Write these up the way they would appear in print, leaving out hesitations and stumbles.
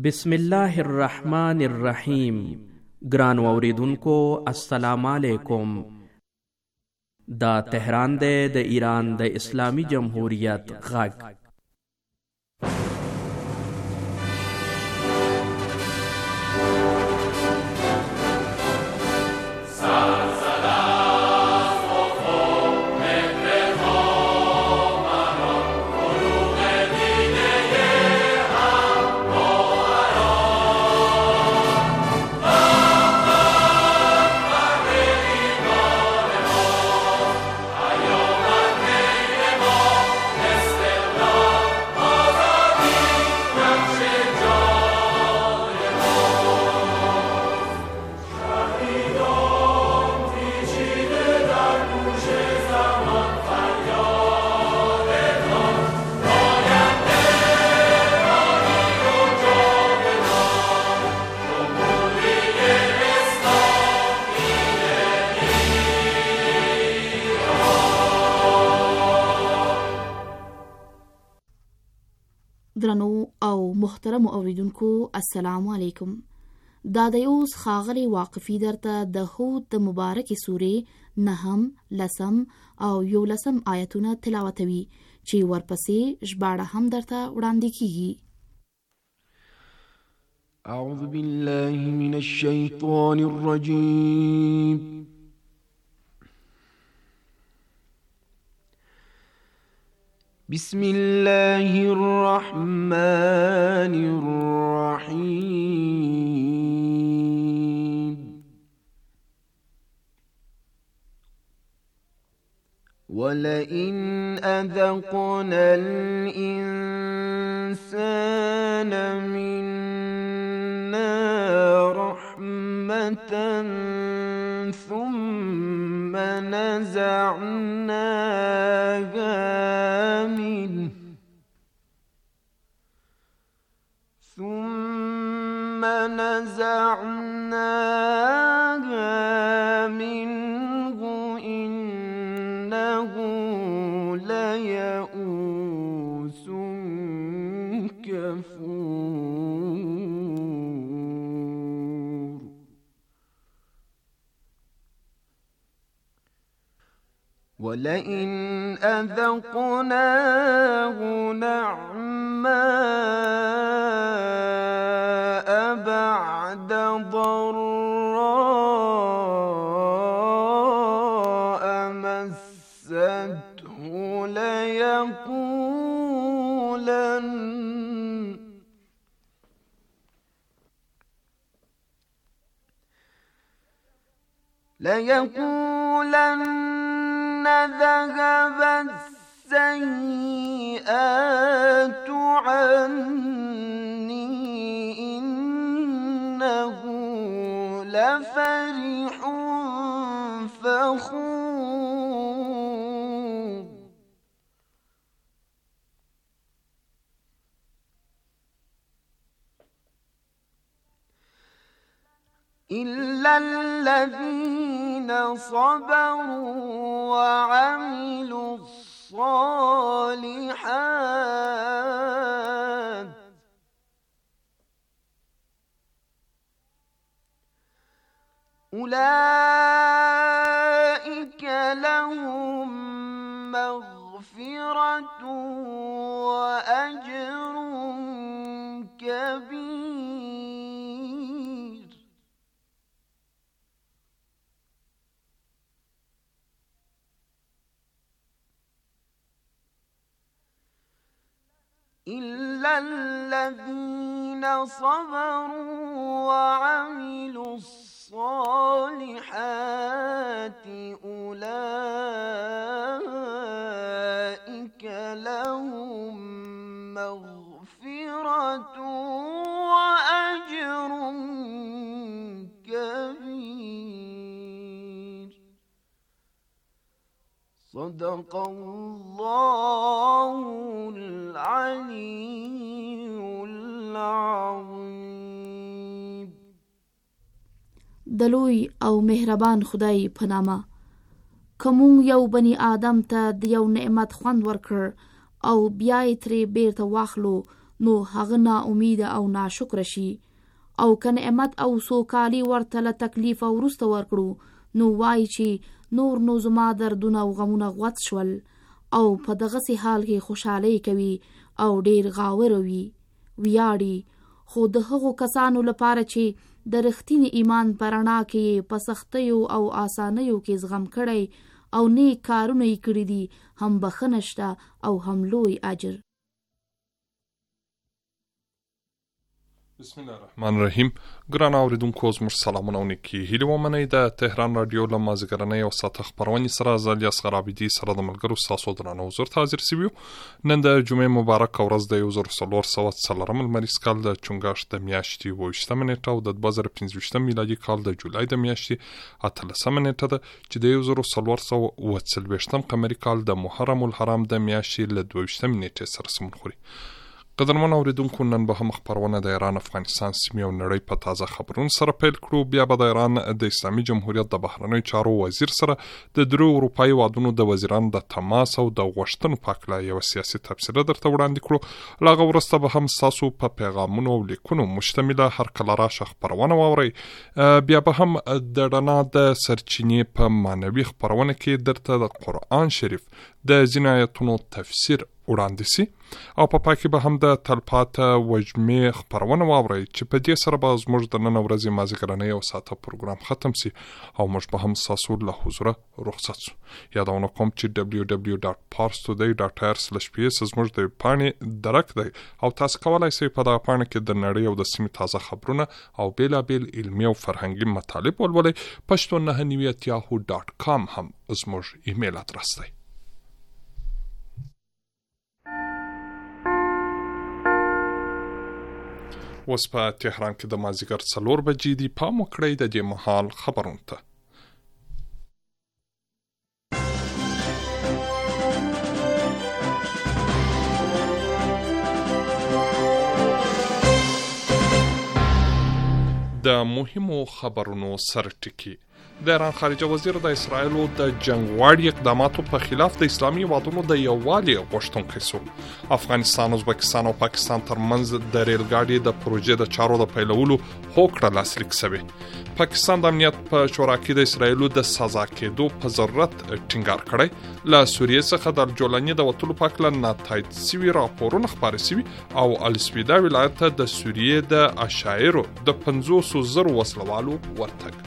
بسم الله الرحمن الرحیم. ګران اوریدونکو السلام علیکم. دا تهران دی د ایران د اسلامی جمهوریت غږ. درنو او محترم اوریدونکو السلام علیکم. دا د اوس خاغلی واقفی درته د هود د مبارک سورې 9 10 او 11 آیتونه تلاوتوي چې ورپسې ژباړه هم درته وړاندې کیږي. اعوذ بالله من الشیطان الرجیم. بسم الله الرحمن الرحيم. ولئن أذقنا الإنسان منا رحمة ثم نزعناها منه إنه ليئوس كفور. ولئن أذقناه نعماء بعد ضراء مسته ليقولن ذهب السيئات عني إنه لفرح فخور. إلا الذين صبروا وعملوا الصالحات أولئك لهم مغفرة وأجر كبير. إلا الذين صبروا وعملوا الصالحات أولئك لهم مغفرة وأجر كبير. صدق الله العلي العظيم. دلوی او مهربان خدای په نامه. کوم یو بنی آدم ته د یو نعمت خوند ورکړ او بیا یې ترې بیرته واخلو، نو هغه نا امید او ناشکر شي او که نعمت او سوکالي ورته له تکلیف او وروسته ورکړو نو وایي چې نور نو زما دردونه او غمونه غوڅ شول او په دغسې حال کې خوشحالۍ کوي او ډیر غاوره وي ویاړي. خو د هغو کسانو لپاره چې د رښتیني ایمان په رڼا کې په سختیو او آسانیو کې زغم کړی او نیک کارونه یې کړي دي هم بخښنه شته او هم لوی اجر. بسم الله الرحمن الرحیم. ګران اوریدونکو زموږ سلامونه او نیکې هیلې ومنئ. د تهران رادیو له مازدیګرنۍ او ساعته خپرونې سره زه الیاس غرابیدي سره د ملګرو ستاسو درانه حضور ته حاضر شوي یو. نن د جمعې مبارکه ورځ د 1404 لمریز کال د چونګښ د میاشتې 28 نیټه او د 2015 میلادي کال د جولای د میاشتې 18 نیټه ده چې د 1440 قمري کال د محرم الحرام د میاشتې له 22 نیټې سره سمون خوري. قدرمن اوریدونکو نن به هم خبرونه د ایران، افغانستان، سیمې او نړۍ په تازه خبرونو سره پیل کړو. بیا به د ایران د اسلامي جمهوریت د بهرنیو چارو وزیر سره د درو اروپایي وادونو د وزیرانو د تماس او د غوښتنو په اړه یو سیاسي تبصره درته وړاندې کړو. له هغه وروسته به هم ستاسو په پیغامونو او لیکونو مشتمله هر کله راشه خبرونه واورئ. بیا به هم د رڼا د سرچینې په معنوي خبرونه کې درته د قرآن شریف د ځینو آیتونو تفسیر وړاندې سي او په پای کې به هم د تلپاته وجمې خبرونه واورئ چې په دې سره به زموږ د نن ورځې مازدیګرنۍ او ساعته پروګرام ختم سي او موږ به هم ستاسو له حضوره رخصت سو. یادونه کوم چې www.parstoday.ir/ps زموږ د پاڼې درک دی او تاسو کولی شئ په دغه پاڼه کې د نړۍ او د سیمې تازه خبرونه او بیلابیل علمي او فرهنګي مطالب ولولئ. pashto990.com هم زموږ ایمیل ادرس دی. اوس په تهران کې د مازدیګر 4 بجې دي. پام وکړئ د دې مهال خبرونو ته. د مهمو خبرونو سرټکی. د ایران خارجه وزیر د اسرائیلو د جنگواړي اقداماتو په خلاف د اسلامي هیوادونو د یووالي غوښتونکی شو. افغانستان، ازبکستان او پاکستان ترمنځ د ریل ګاډي د پروژې د چارو د پیلولو هوکړه لاسلیک شوې. پاکستان د امنیت په شورا کې د اسرائیلو د سزا کېدو په ضرورت ټینګار کړی. له سوریې څخه د جولاني د وټلو په اړه ناتایج شوي راپورونه خپاره شوي او السویدا ولایت ته د سوریې د اشاعرو د 500,000 وسلوالو ورتګ.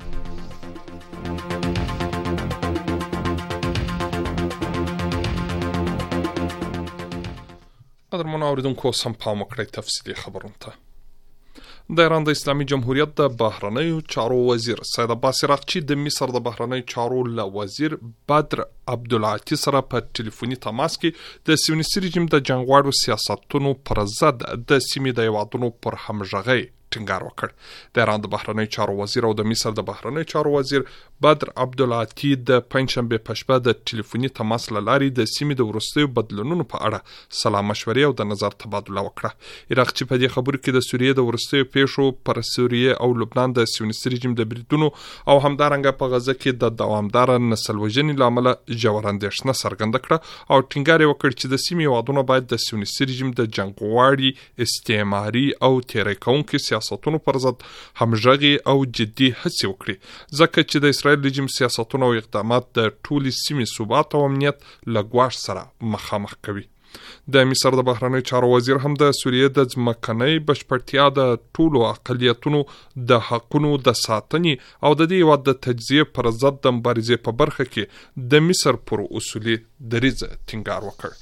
قدرمن اوریدونکو سم پام وکړئ تفصیلي خبرونه ته. د ایران د اسلامي جمهوریت د بهرنیو چارو وزیر سید عباس عراقچي د مصر د بهرنیو چارو له وزیر بدر عبدالعاطي سره په ټلیفوني تماس کې د سیونیستي رژیم د جنګواړو سیاستونو پر ضد د سیمې د هیوادونو پر همغږۍ ټینګار وکړ. د ایران د بهرنیو چارو وزیر او د مصر د بهرنیو چارو وزیر بدر عبدالعاطي د پنځشنبه په شپه د ټلیفوني تماس له لارې د سیمې د وروستیو بدلونونو په اړه سلا مشورې او د نظر تبادله وکړه. عراقچي په دې خبرو کې د سوریې د وروستیو پیښو پر سوریې او لبنان د سیونیستي رژیم د بریدونو او همدارنګه په غزه کې د دوامدار نسل وژنې لامل ژور اندېښنه څرګنده کړه او ټینګار یې وکړ چې د سیمې هیوادونه باید د سیونیستي رژیم د جنګواړي استعماري او تېری کوونکي سیاستونو پر ضد همغږي او جدي هڅې وکړي، ځکه چې د اسرائیل رژیم سیاستونه او اقدامات د ټولې سیمې ثبات او امنیت له ګواښ سره مخامخ کوي. د مصر د بهرنیو چارو وزیر هم د سوریې د ځمکنۍ بشپړتیا د ټولو اقلیتونو د حقونو د ساتنې او د دې هیواد د تجزیې پر ضد د مبارزې په برخه کې د مصر پر اصولي دریځ ټینګار وکړ.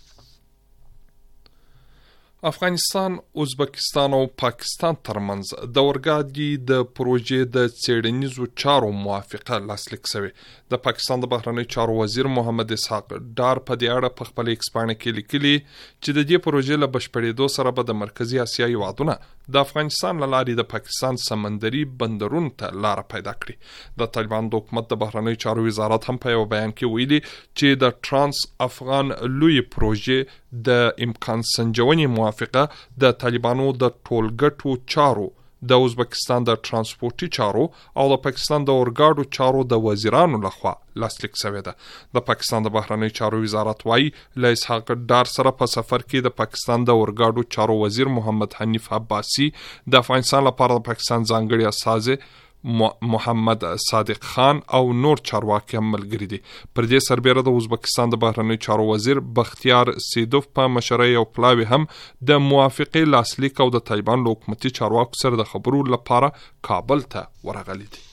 افغانستان، ازبکستان او پاکستان ترمنځ د اورګاډي د پروژې د څېړنیزو چارو موافقه لاسلیک شوې. د پاکستان د بهرنیو چارو وزیر محمد اسحاق ډار په دې اړه په خپل ایکس پاڼه کې لیکلي چې د دې پروژې له بشپړېدو سره به د مرکزی اسیا هیوادونه د افغانستان له لارې د پاکستان سمندري بندرونو ته لار پیدا کړي. د طالبان د حکومت د بهرنیو چارو وزارت هم په یو بیان کې ویلي چې د ترانس افغان لوی پروژې د امکان سنجونې موافقه د طالبانو د ټولګټو چارو د ازبکستان د ترانسپورتي چارو او د پاکستان د اورګاډو چارو د وزیرانو لخوا لاسلیک شوې ده. د پاکستان د بهرنی چارو وزارت وايي له اسحاق ډار سره په سفر کې د پاکستان د اورګاډو چارو وزیر محمد حنیف عباسی د افغانستان لپاره د پاکستان ځانګړي استازي محمد صادق خان او نور چارواکي هم ملګري دي. پر دې سربېره د ازبکستان د بهرنی چارو وزیر بختیار سیدوف په مشرۍ او پلاوي هم د موافقې لاسلیک او د طالبان له حکومتي چارواکو سره د خبرو لپاره کابل ته ورغلي دي.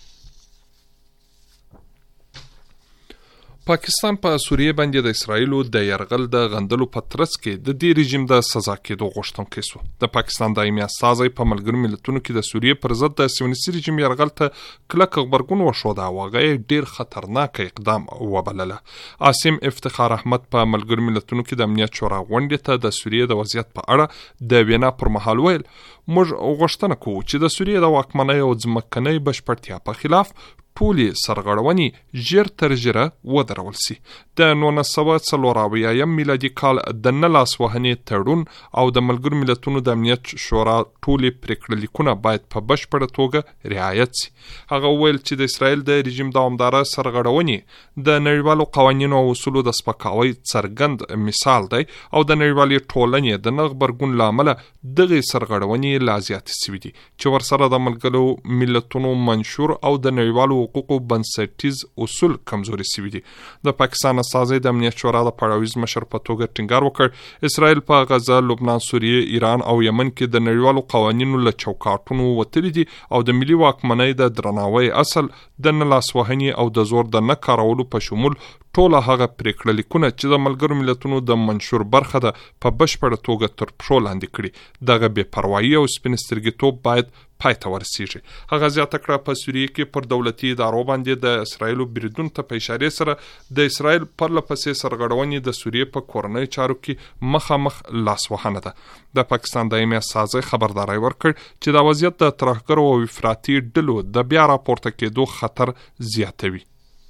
پاکستان په سوریه باندې د اسرایلو د یرغل د غندلو په ترڅ کې د دې رژیم د سزا کېدو غوښتونکی سو. د پاکستان دایمي استازی په ملګرو ملتونو کې د سوریه پر ضد د سیونیستي رژیم یرغل ته کلک غبرګون وښود او هغه ډیر خطرناک اقدام وبلله. عاصم افتخار احمد په ملګرو ملتونو کې د امنیت شورا غونډې ته د سوریه د وضعیت په اړه د وینا پر مهال ویل موږ غوښتنه کوو چې د سوریه د واکمنۍ او ځمکنۍ بشپړتیا په خلاف ټولې سرغړونې ژر تر ژره ودرول سي. د 1940 میلادي کال د نه لاس وهنې تړون او د ملګرو ملتونو د امنیت شورا ټولې پریکړه لیکونه باید په بشپړه توګه رعایت سي. هغه ویل چې د اسرایل د رژیم دوامداره سرغړونې د نړیوالو قوانینو او اصولو د سپکاوي څرګند مثال دی او د نړیوالې ټولنې د نه غبرګون له امله دغې سرغړونې لا زیاتې سوي دي چې ورسره د ملګرو ملتونو منشور او د نړیوالو حقوقو بنسټیز اصول کمزوري سوي دي. د پاکستان استازی د امنیت شورا د پړاویز مشر په توګه ټینګار وکړ اسرائیل په غزه، لبنان، سوریه، ایران او یمن کې د نړیوالو قوانینو له چوکاټونو وتلي دي او د ملي واکمنۍ د درناوي اصل د نه لاس وهنې او د زور د نه کارولو په شمول ټوله هغه پریکړه لیکونه چې د ملګرو ملتونو د منشور برخه ده په بشپړه توګه تر پښو لاندې کړي. دغه بې پروايي او سپین سترګیتوب باید پای ته ورسیږي. هغه زیاته کړه په سوریه کې پر دولتي ادارو باندې د اسرایلو بریدونو ته په اشاره سره د اسرایل پرله پسې سرغړونې د سوریه په کورنۍ چارو کې مخامخ لاسوهنه ده. د پاکستان دایمي استازی خبرداری ورکړ چې دا وضعیت د ترهګرو او افراطي ډلو د بیا راپورته کېدو خطر زیاتوي.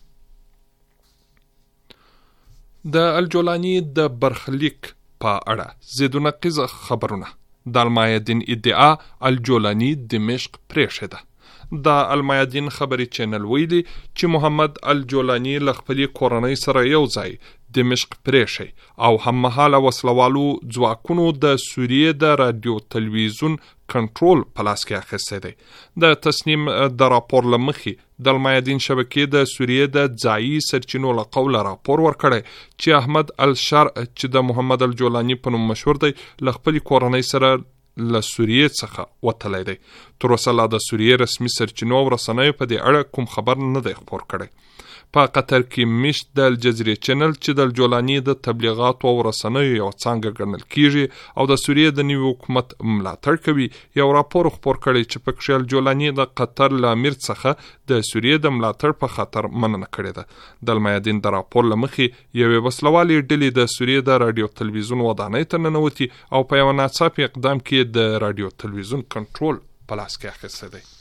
د الجولاني د برخلیک په اړه ضد و نقیض خبرونه. د المایدین ادعا الجولاني دمشق پریښې ده. د المایدین خبري چینل ویلي چې محمد الجولاني له خپلې کورنۍ سره یو ځای دمشق پریښی او هممهاله وسلوالو ځواکونو د سوریې د رادیو تلویزیون کنټرول په لاس کې اخیستی دی. د تصنیم د راپور له مخې د المایدین شبکې د سوریې د ځایي سرچینو له قوله راپور ورکړی چې احمد الشر چې د محمد الجولاني په نوم مشهور دی له خپلې کورنۍ سره له سوریې څخه وتلی دی. تر اوسه لا د سوریې رسمي سرچینو او رسنیو په دې اړه کوم خبر نه دی خپور کړی. په قطر کې میشت د الجزیرې چینل چې د الجولاني د تبلیغاتو او رسنیو یو څانګه ګڼل کیږي او د سوریې د نوي حکومت ملاتړ کوي یو راپور خپور کړی چې پکې الجولاني د قطر له امیر څخه د سوریې د ملاتړ په خاطر مننه کړې ده. د المایدین د راپور له مخې یوې وسلوالې ډلې د سوریې د رادیو تلویزیون ودانۍ ته ننوتي او په یو ناڅاپي اقدام کې د رادیو تلویزیون کنټرول په لاس کې اخیستی دی.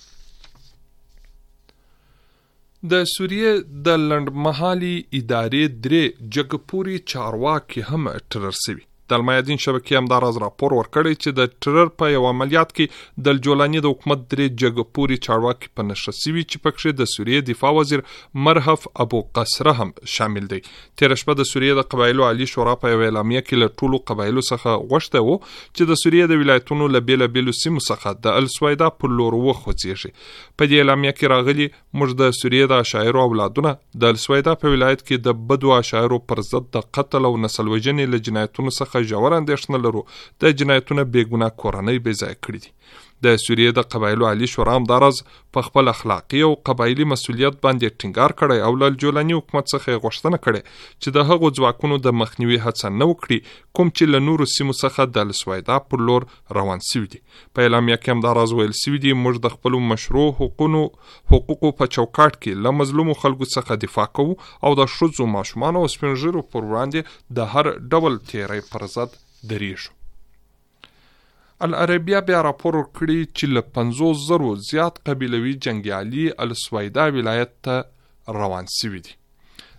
د سوریې د لنډمهالي ادارې درې جګپوري چارواکي هم ټرر شوي. د المایدین شبکې همداراز راپور ورکړی چې د ټرر په یو عملیات کې د الجولاني د حکومت درې جګپوري چارواکي په نښه شوي چې پکې د سوریې دفاع وزیر مرهف ابو قصره هم شامل دی. تېره شپه د سوریې د قبایلو عالي شورا په یوه اعلامیه کې له ټولو قبایلو څخه غوښتی و چې د سوریې د ولایتونو له بېلابېلو سیمو څخه د السویدا پر لور وخوځېږي. په دې اعلامیه کې راغلي موږ د سوریې د اشاعرو اولادونه د السویدا په ولایت کې د بدو اشاعرو پر ضد د قتل او نسل وژنې له جنایتونو څخه ژور اندېښنه لرو. د جنایتونه بېګناه کورنۍ بې ځایه کړي دي. د سوریې د قبایلو عالي شورا همداراز په خپل اخلاقي او قبایلي مسؤلیت باندې ټینګار کړی او له الجولاني حکومت څخه یې غوښتنه کړې چې د هغو ځواکونو د مخنیوي هڅه نه وکړي کوم چې له نورو سیمو څخه د السویدا پر لور روان سوي دي. په اعلامیه کې همداراز ویل سوي دي موږ د خپلو مشروع حقوقو په چوکاټ کې له مظلومو خلکو څخه دفاع کوو او د ښځو، ماشومانو او سپین ږیرو پر وړاندې د هر ډول تیری پر ضد درېږو. العربیه بیا راپور ورکړي چې له 50,000 زیات قبیلوي جنګیالي السویدا ولایت ته روان سوي دي.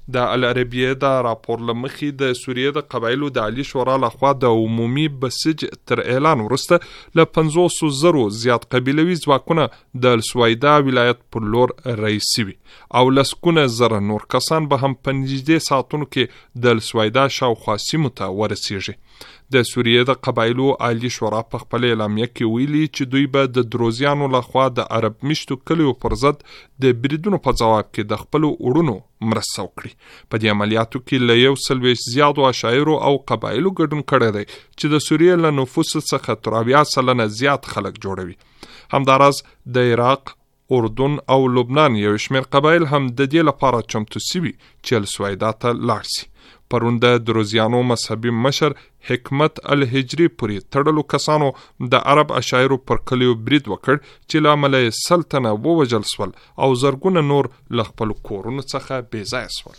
د العربیه د راپور لمخې د سوریې د قبایلو د عالی شورا لخوا د عمومي بسج تر اعلان وروسته له 500,000 زیات قبیلوي ځواکونه د السویدا ولایت پر لور رئیسي وي او لسګونه زره نور کسان به هم په نږدې ساعتونو کې د السویدا شاوخوا سیمو ته ورسیږي. د سوریې د قبایلو عالی شورا په خپل اعلامیه کې ویلي چې دوی به د دروزیانو لخوا د عرب میشتو کلیو پر ضد د بریدونو په ځواب کې د خپل وړونو مرسته وکړي. په دې عملیاتو کې له 140 زیاتو عشایرو او قبایلو ګډون کړی دی چې د سوریې له نفوس څخه تر 80% زیات خلک جوړوي. همداراز د عراق، اردن او لبنان یو شمېر قبایل هم د دې لپاره چمتو سوي چې السویدا ته لاړ شي. پرون د دروزیانو مذهبي مشر حکمت الهجری پورې تړلو کسانو د عرب عشایرو پر کلیو برید وکړ چې له امله یې 100 تنه ووژل سول او زرګونه نور له خپلو کورونو څخه بېځایه سول.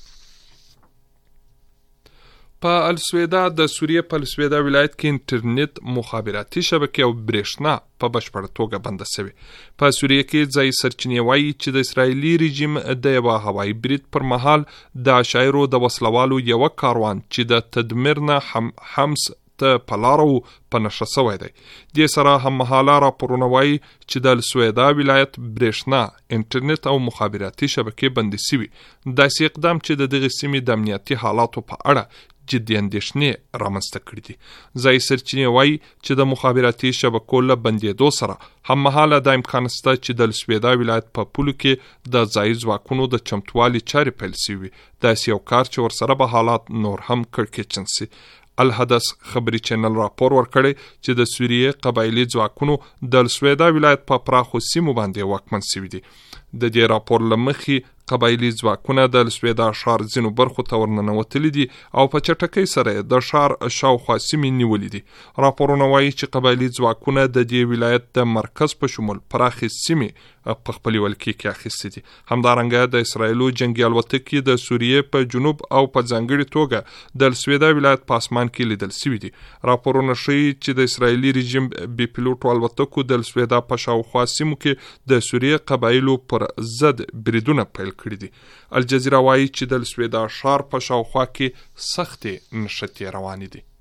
په السویدا د سوریې په السویدا ولایت کې انټرنیټ، مخابراتي شبکې او برېښنا په بشپړه توګه بنده شوې. په سوریې کې ځایي سرچینې وایي چې د اسرائیلي رژیم د یوه هوایي برید پر مهال د عشایرو د وسلوالو یوه کاروان چې د تدمیر نه حمص ته په لاره و په نښه شوی دی. دې سره هممهاله راپورونه وایي چې د السویدا ولایت برېښنا، انټرنیټ او مخابراتي شبکې بندې شوي. داسې اقدام چې د دغې سیمې د امنیتي حالاتو په اړه جدي اندېښنې رامنځته کړي دي. ځایي سرچینې وایي چې د مخابراتي شبکو له بندېدو سره هممهاله دا امکان شته چې د السویدا ولایت په پولو کې د ځایي ځواکونو د چمتووالي چارې پیل شوي. داسې یو کار چې ورسره به حالات نور هم کړکېچن شي. الحدث خبري چینل راپور ورکړی چې د سوریې قبایلي ځواکونو د السویدا ولایت په پراخو سیمو باندې واکمن شوي دي. د دې راپور له مخې قبایلي ځواکونه د السویدا ښار ځینو برخو ته ورننوتلي دي او په چټکۍ سره د ښار شاوخوا سیمې نیولې دي. راپورونه وایي چې قبایلي ځواکونه د دې ولایت د مرکز په شمول پراخې سیمې په خپلې ولکې کې اخیستې دي. همدارنګه د اسرائیلو جنګي الوتکې د سوریې په جنوب او په ځانګړې توګه د السویدا ولایت په اسمان کې لیدل شوي دي. راپورونه ښیي چې د اسرائیلي رژیم بې پیلوټو الوتکو د السویدا په شاوخوا سیمو کې د سوریې قبایلو پر ضد بریدونه پیل کړي دي. الجزیره وایي چې د السویدا ښار په شاوخوا کې سختې نښتې روانې دي.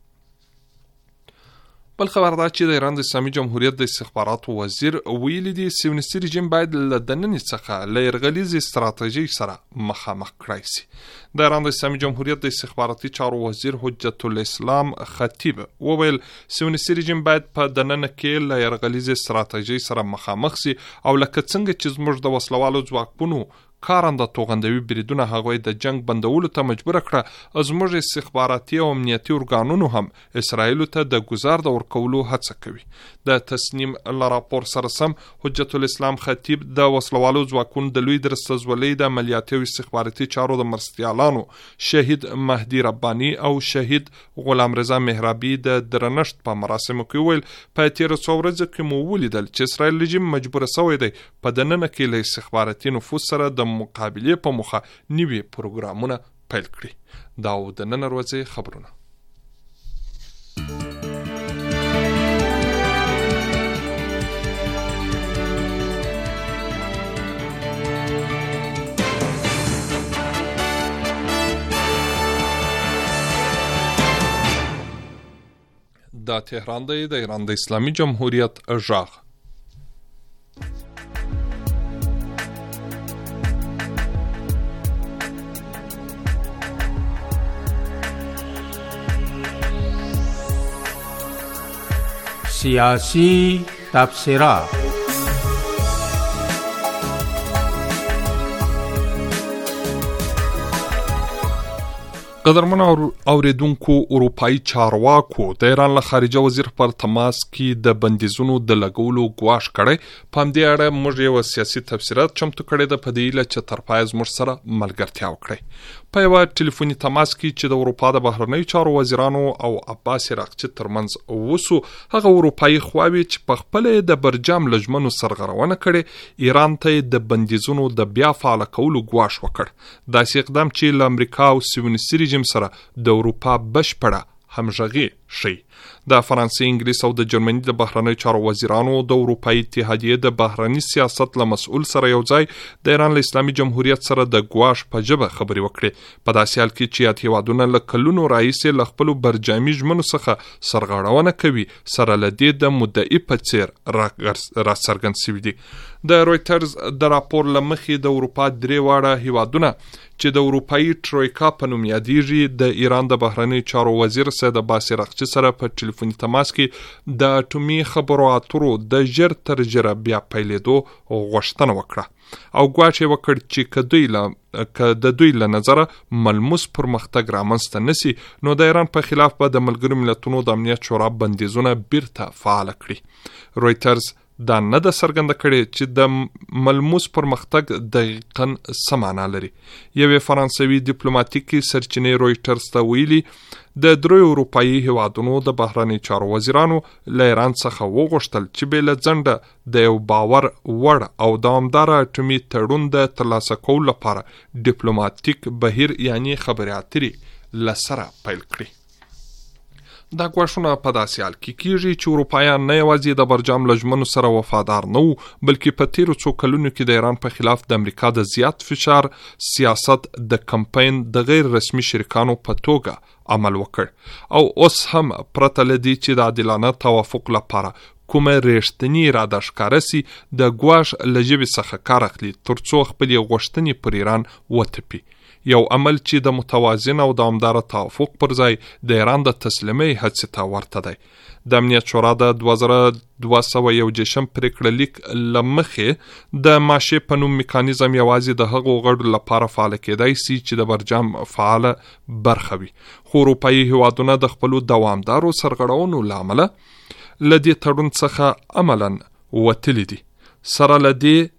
بل خبر دا چې د ایران د اسلامي جمهوریت د استخباراتو وزیر ویلي دي صهیونیستي رژیم باید له دننه څخه له یرغلیزې ستراتیژۍ سره مخامخ کړای شي. د ایران د اسلامي جمهوریت د استخباراتي چارو وزیر حجت الاسلام خطیب وویل صهیونیستي رژیم باید په دننه کې له یرغلیزې ستراتیژۍ سره مخامخ شي او لکه څنګه چې زموږ د وسلوالو ځواکونو کارنده توغندوي بریدونه هغوی د جنگ بندولو ته مجبور کړه، زموږ استخباراتي او امنیتي ارګانونو هم اسرائیلو ته د گزار د ورکولو هڅه کوي. د تصنیم له راپور سره سم حجت الاسلام خطیب د وسلوالو ځواکونو د لوی درستزولۍ د عملیاتي او استخباراتي چارو د مرستیالانو شهید مهدي رباني او شهید غلام رضا مهرابي د درنښت په مراسمو کې ویل په تیرو څو ورځو کې مو ولیدل چې اسرائیل رژیم مجبور شوی دی په دننه کې له استخباراتي نفوذ سره د مقابلې په مخه نوي پروګرامونه پیل کړي. دا و د نن ورځې خبرونه. دا تهران دی، د ایران د اسلامي جمهوریت غږ. سیاسی تبصرات. قدرمن اوریدونکو، اروپایي چارواکو د ایران له خارجه وزیر پر تماس کې د بندیزونو د لګولو ګواښ کړی. په همدې اړه موږ یو سیاسي تفسیرات چمتو کړی د په دې هیله چې تر پایه زموږ سره ملګرتیا وکړئ. په یوه ټلیفوني تماس کې چې د اروپا د بهرنیو چارو وزیرانو او عباس عراقچي ترمنځ وسو، هغه اروپایي خواوې چې په خپله د برجام له ژمنو سرغړونه کړې، ایران ته د بندیزونو د بیا فعاله کولو ګواښ وکړ. داسې اقدام چې له امریکا او صهیونیستي رژیم سره د اروپا بشپړه همغږي شي. د فرانسې، انګلیس او د جرمني د بهرنیو چارو وزیرانو د اروپایي اتحادیې د بهرني سیاست له مسؤل سره یو ځای د ایران له اسلامي جمهوریت سره د ګواښ په ژبه خبرې وکړې. په داسې حال کې چې یاد هیوادونه له کلونو راهیسې له خپلو برجامي ژمنو څخه سرغړونه کوي، سره له دې د مدعي په څیر راڅرګند شوي دي. د رویټرز د راپور له مخې د اروپا 3 واړه هیوادونه چې د اروپایي ټرویکا په نوم یادېږي د ایران د بهرنیو چارو وزیر سید عباس اراغچي سره په ټلیفوني تماس کې د اټومي خبرو اترو د ژر تر ژره بیا پیلېدو غوښتنه وکړه او ګواښ یې وکړ چې که د دوی له نظره ملموس پرمختګ رامنځته نسی نو د ایران په خلاف به د ملګرو ملتونو د امنیت شورا بندیزونه بیرته فعال کړي. رویټرز دا نه ده څرګنده کړې چې د ملموس پرمختګ دقیقاً څه معنا لري. یوې فرانسوي ډیپلوماټیکي سرچینې رویټرز ته ویلي د 3 اروپایي هیوادونو د بهرنیو چارو وزیرانو له ایران څخه وغوښتل چې بې له ځنډه د یو باور وړ او دوامداره اټومي تړون د ترلاسه کولو لپاره ډیپلوماټیک بهیر یعنی خبرې اترې له سره پیل کړي. دا ګواښونه په داسې حال کې کیږي چې اروپایان نه یوازې د برجام له ژمنو سره وفادار نه وو، بلکې په تیرو څو کلونو کې د ایران په خلاف د امریکا د زیات فشار سیاست د کمپاین د غیر رسمي شریکانو په توګه عمل وکړ او اوس هم پرته له دې چې د عادلانه توافق لپاره کومه ریښتینې اراده ښکاره سي د ګواښ له ژبې څخه کار اخلي ترڅو خپلې غوښتنې پر ایران وتپي. یو عمل چې د متوازن او دوامداره توافق پر ځای د ایران د تسلیمۍ هڅې ته ورته دی. د امنیت شورا د 2201 پریکړه لیک له مخې د ماشې په نوم میکانیزم یوازې د هغو غړو لپاره فعال کېدای سي چې د برجام فعاله برخه وي، خو اروپایي هیوادونه د خپلو دوامدارو سرغړونو له امله له دې تړون څخه عملاً وتلي دي. سره له دې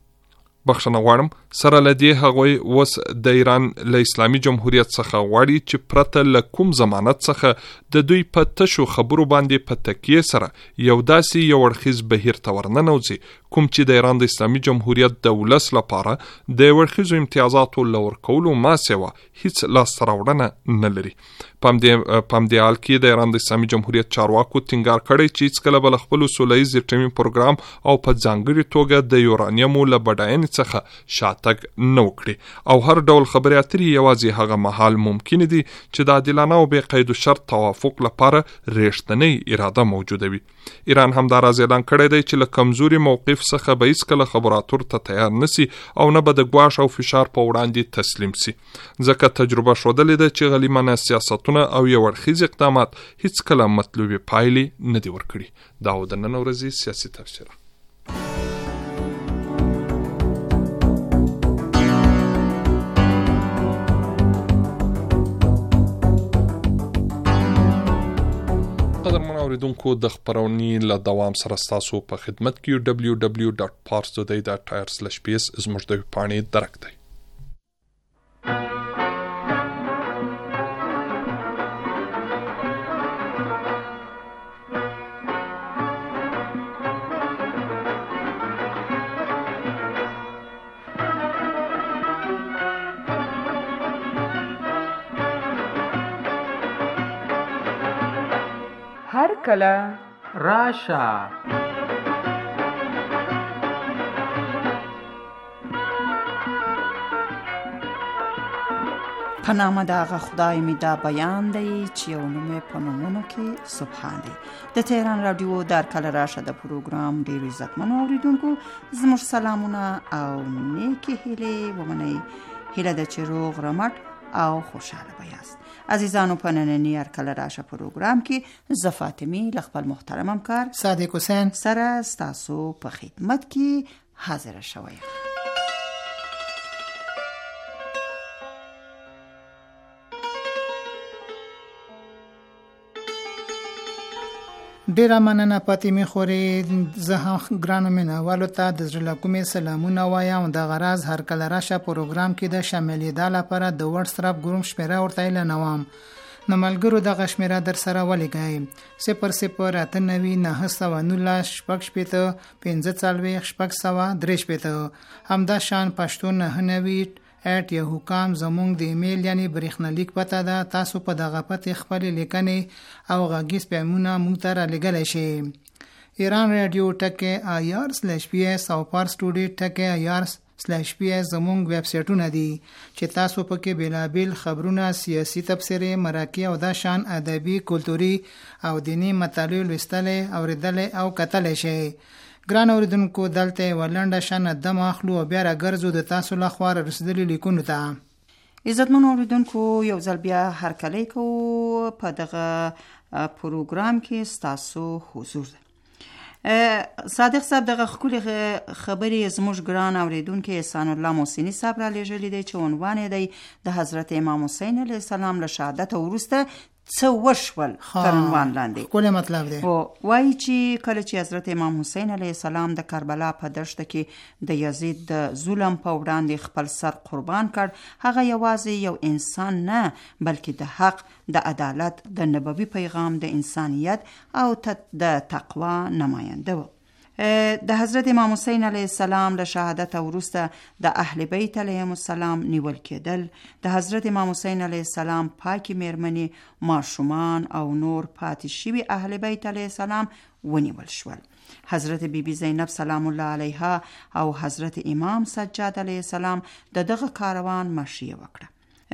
هغوی اوس د ایران له اسلامي جمهوریت څخه غواړي چې پرته له کوم ضمانت څخه د دوی په تشو خبرو باندې په تکیه سره یو داسې یو اړخیز بهیر ته ورننوځي کوم چې د ایران د اسلامي جمهوریت د ولس لپاره د یو اړخیزو امتیازاتو له ورکولو ما سوا هیڅ لاسته راوړنه نه لري. په همدې حال کې د ایران د اسلامي جمهوریت چارواکو ټینګار کړی چې هیڅکله به له خپلو سوله ییز اټومي پروګرام او په ځانګړې توګه د یورانیمو له بډاینې څخه شاتګ نه وکړي او هر ډول خبرې اترې یوازې هغه مهال ممکن دي چې د عادلانه او بې قید و شرط توافق لپاره ریښتینې اراده موجوده وي. ایران هم دا راز اعلان کړی دی چې له کمزوري موقف څخه به هیڅکله خبرو اترو ته تیار نسی او نه به د ګواښ او فشار په وړاندې تسلیم سي، ځکه تجربه ښودلې ده چې غلیمانه سیاستونه او یو اړخیز اقدامات هیڅکله مطلوبې پایلې نه دي ورکړي. دا و د نن ورځې سیاسي تفسیره. قدرمن اوریدونکو د خبرونې له دوام سره ستاسو په خدمت کې www.parstoday.ir/ps زموږ د پاڼې درک دی. هر کله راشه په نام د هغه خدای می دا بیان دی چې یو نوم په نومونو کې سبحان دی. د تهران رادیو در کله راشه د پروګرام ډیر عزتمنو اوریدونکو زموږ سلامونه او نیکی هیلې ومنئ. هیله ده چې روغ رمټ او خوشاله بیاست. عزیزانو په نننی هر کله راشه پروګرام کې زه فاطمی له خپل محترم همکار صادق حسین سره ستاسو په خدمت کې حاضر شوم. ډیره مننه فاطمه خوري. زه هم ګرانو مینوالو ته د زړه کومې سلامونه وایم. د غراز هر کله راشه پروګرام کې د شاملېدا لپاره د واتساپ ګروپ شمیره ورته اعلانوم. نو ملګرو دغه شمیره در سره ولګئ 008919 همدا شان پښتو 99 @yahoo.com زموږ د ایمیل یعنی برېښنالیک پته ده. تاسو په دغه پته خپل لیکنې او غږیز پیغامونه موږ ته رالیږلی شئ. ایران رادیو @ir/ps او پارس ټوډے @ir/ps زموږ ویب سایټونه دي چې تاسو پکې بیلابیل خبرونه، سیاسي تبصرې، مرکې او دا شان ادبي، کلتوري او دینی مطالب لوستل، اوریدل او کتل شئ. ګران اوریدونکو، دلته ولنډه شان د ماخلو او بیا راګرځو د تاسو لخوا رسیدلي لیکونو ته. عزتمن اوریدونکو، یو ځل بیا هرکلی کوو په دغه پروګرام کې ستاسو حضور ده. صادق صاحب دغه خپل خبرې زموږ ګران اوریدونکو احسان الله محسنی صاحب را لېږلې دی چې عنوان یې دی د حضرت امام حسین علیه السلام له شهادت وروسته څه وشول تر عنوان لاندې. کوم مطلب دی؟ وایي چې کله چې حضرت امام حسین علیه السلام د کربلا په دشت کې د یزید د ظلم په وړاندې خپل سر قربان کړ، هغه یوازې یو انسان نه بلکې د حق، د عدالت، د نبوي پیغام، د انسانیت او د تقوا نماینده و. د حضرت امام حسین علیه السلام له شهادت وروسته د اهل بیت علیهم السلام نیول کېدل، د حضرت امام حسین علیه السلام پاکي میرمنې، ماشومان او نور پاتې شوي اهل بیت علیه السلام ونیول شول. حضرت بیبي زینب سلام الله علیها او حضرت امام سجاد علیه السلام دغه کاروان مشیه وکړه.